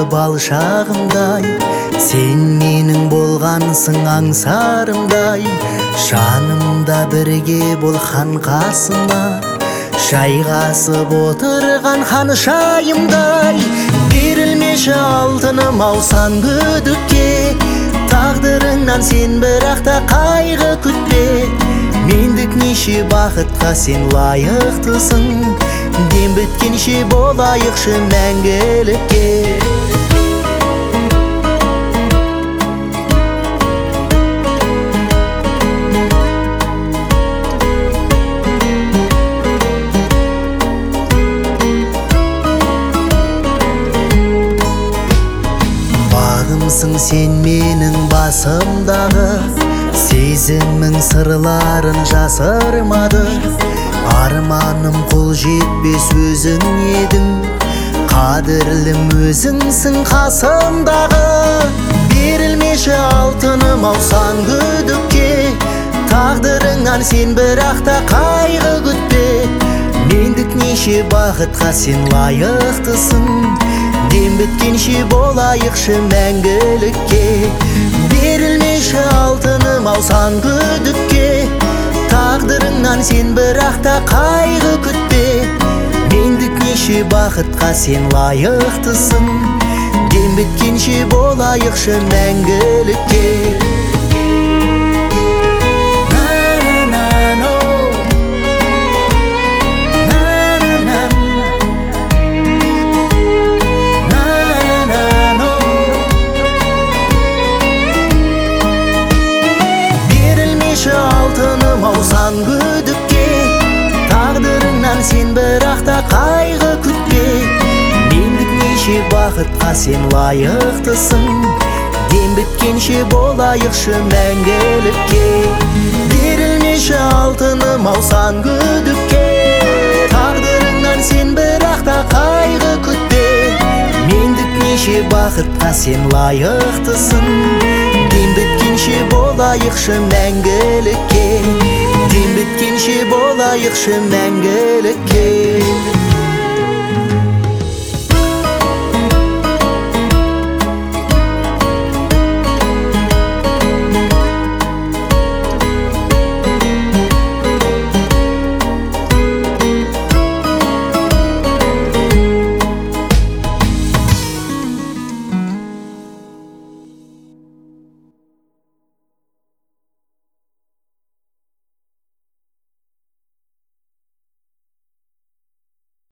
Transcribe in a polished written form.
бал шағымдай, сен менің болғансың аңсарымдай. Жанымда бірге болған қасыма, жайғасып отырған ханшайымдай. Берілмеші алтыным аусан күдікке, тағдырыңнан сен бірақта қайғы күтпе. Мендік неше бақытқа сен лайықтысың, дем біткенше болайықшы мәңгілікке. Бағымсың сен менің басымдағы, сезімнің сырларын жасырмады. Арманым қол жетпес өзің едің, қадірлім өзіңсің қасымдағы. Берілмеші алтыным аусан күдікке, тағдырыңнан сен бірақта қайғы күтпе. Мендік неше бақытқа сен лайықтысың, дем біткенше болайықшы мәңгілікке. Берілмеші алтыным аусан күдікке, тағдырыңнан сен бірақта қайғы күтпе. Мендік неше бақытқа сен лайықтысың, дем біткенше болайықшы мәңгілікке. Алтыным аусан күдікке, тағдырыңнан сен бірақта қайғы күтпе. Мендік неше бақытқа сен лайықтысың, дем біткенше болайықшы мәңгілікке. Берілмеші алтыным аусан күдікке, тағдырыңнан сен бірақта қайғы күтпе. Мендік неше бақытқа сен лайықтысың, дем біткенше болайықшы мәңгілікке. Дем біткенше болайықшы мәңгілікке.